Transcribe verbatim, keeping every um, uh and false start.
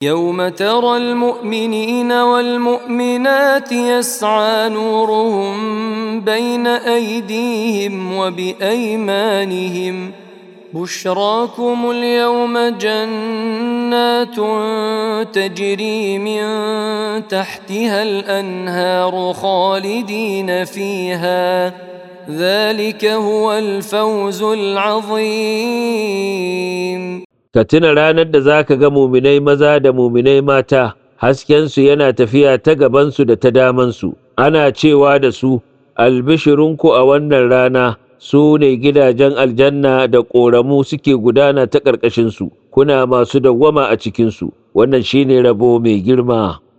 يوم ترى المؤمنين والمؤمنات يسعى نورهم بين أيديهم وبأيمانهم بشراكم اليوم جنات تجري من تحتها الأنهار خالدين فيها ذلك هو الفوز العظيم. Ka tuna ranar da za ka ga muminai maza da muminai mata, haskensu yana tafiya ta gabansu da ta damansu, ana cewa da su, albishirinku a wannan rana su ne gidajen aljanna da ƙoramu suke gudana ta ƙarƙashinsu, kuna masu dawwama a cikinsu, wannan shine rabo mai girma.